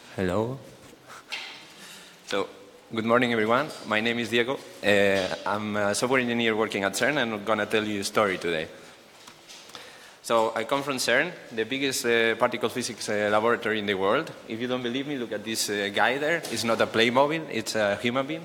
Hello. So, good morning, everyone. My name is Diego. I'm a software engineer working at CERN, and I'm going to tell you a story today. So, I come from CERN, the biggest particle physics laboratory in the world. If you don't believe me, look at this guy there. It's not a Playmobil, it's a human being.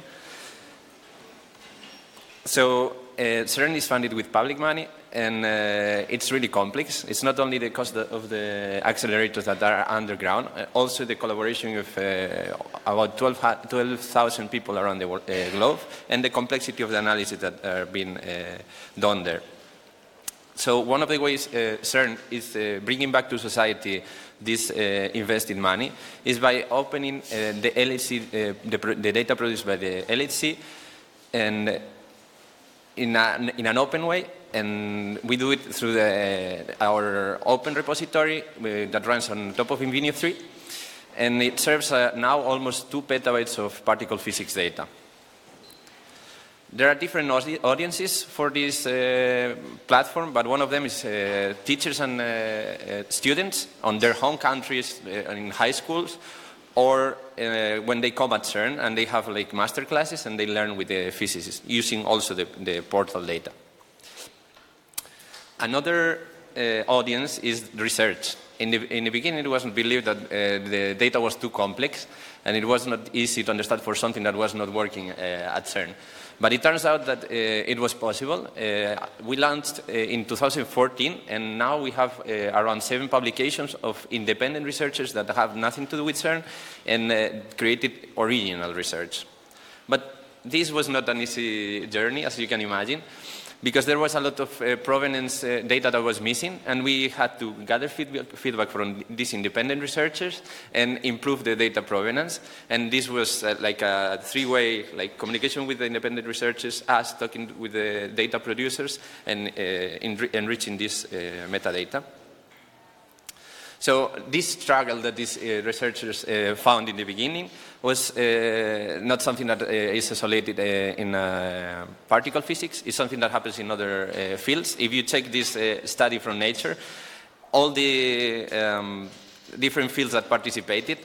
So, CERN is funded with public money, and it's really complex. It's not only the cost of the accelerators that are underground, also the collaboration of about 12,000 people around the globe, and the complexity of the analysis that are being done there. So one of the ways CERN is bringing back to society this invested money is by opening the LHC, the data produced by the LHC, and in an open way, and we do it through our open repository that runs on top of Invinio 3, and it serves now almost 2 petabytes of particle physics data. There are different audiences for this platform, but one of them is teachers and students on their home countries in high schools, or when they come at CERN and they have like master classes and they learn with the physicists using also the portal data. Another audience is research. In the beginning, it wasn't believed that the data was too complex, and it was not easy to understand for something that was not working at CERN. But it turns out that it was possible. We launched in 2014, and now we have around 7 publications of independent researchers that have nothing to do with CERN and created original research. But this was not an easy journey, as you can imagine, because there was a lot of provenance data that was missing, and we had to gather feedback from these independent researchers and improve the data provenance. And this was like a 3-way communication with the independent researchers, us talking with the data producers, and enriching this metadata. So this struggle that these researchers found in the beginning was not something that is isolated in particle physics. It's something that happens in other fields. If you take this study from Nature, all the different fields that participated,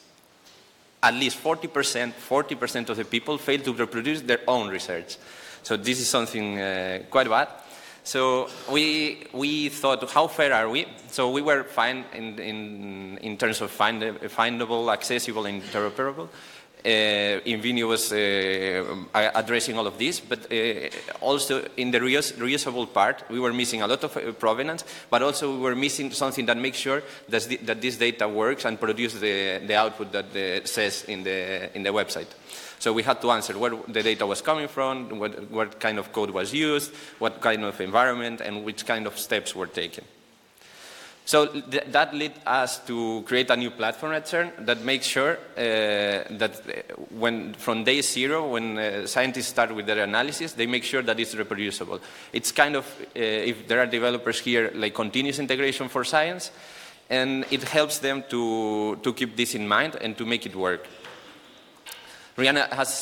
at least 40% of the people failed to reproduce their own research. So this is something quite bad. So we thought, how fair are we? So we were fine in terms of findable, accessible, and interoperable. Invinio was addressing all of this, but also in the reusable part, we were missing a lot of provenance, but also we were missing something that makes sure that this data works and produces the output that says in the website. So we had to answer where the data was coming from, what kind of code was used, what kind of environment, and which kind of steps were taken. So that led us to create a new platform at CERN that makes sure that from day 0, when scientists start with their analysis, they make sure that it's reproducible. It's kind of, if there are developers here, like continuous integration for science, and it helps them to keep this in mind and to make it work. Rihanna has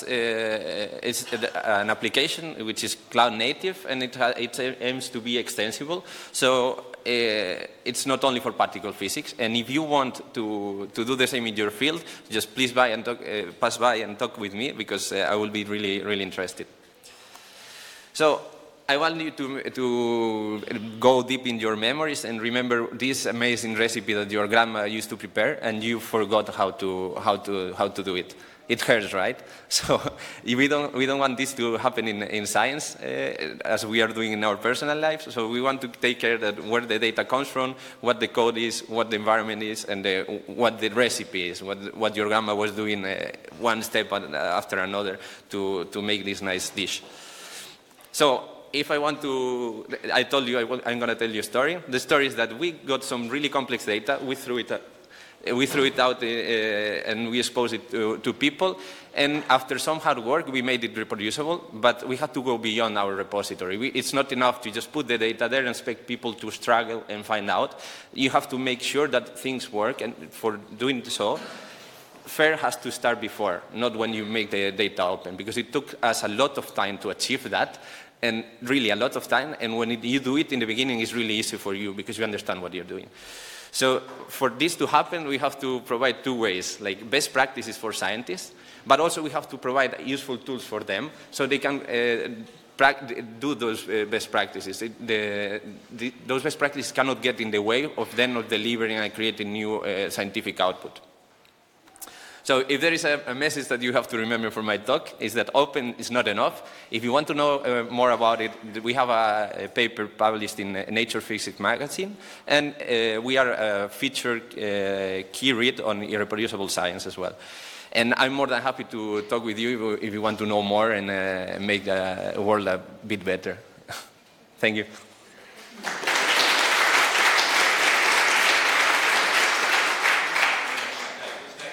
an application which is cloud native, and it aims to be extensible. So it's not only for particle physics. And if you want to do the same in your field, just please pass by and talk with me, because I will be really, really interested. So I want you to go deep in your memories and remember this amazing recipe that your grandma used to prepare, and you forgot how to do it. It hurts, right? So we don't want this to happen in science as we are doing in our personal lives. So we want to take care that where the data comes from, what the code is, what the environment is, and what the recipe is, what your grandma was doing one step after another to make this nice dish. So if I want to, I told you I'm going to tell you a story. The story is that we got some really complex data. We threw it out and we exposed it to people. And after some hard work, we made it reproducible, but we had to go beyond our repository. It's not enough to just put the data there and expect people to struggle and find out. You have to make sure that things work, and for doing so, FAIR has to start before, not when you make the data open, because it took us a lot of time to achieve that, and really a lot of time. And when you do it in the beginning, it's really easy for you because you understand what you're doing. So for this to happen, we have to provide two ways, like best practices for scientists, but also we have to provide useful tools for them so they can do those best practices. Those best practices cannot get in the way of them not delivering and creating new scientific output. So if there is a message that you have to remember from my talk, is that open is not enough. If you want to know more about it, we have a paper published in Nature Physics magazine, and we are a featured key read on irreproducible science as well. And I'm more than happy to talk with you if you want to know more and make the world a bit better. Thank you.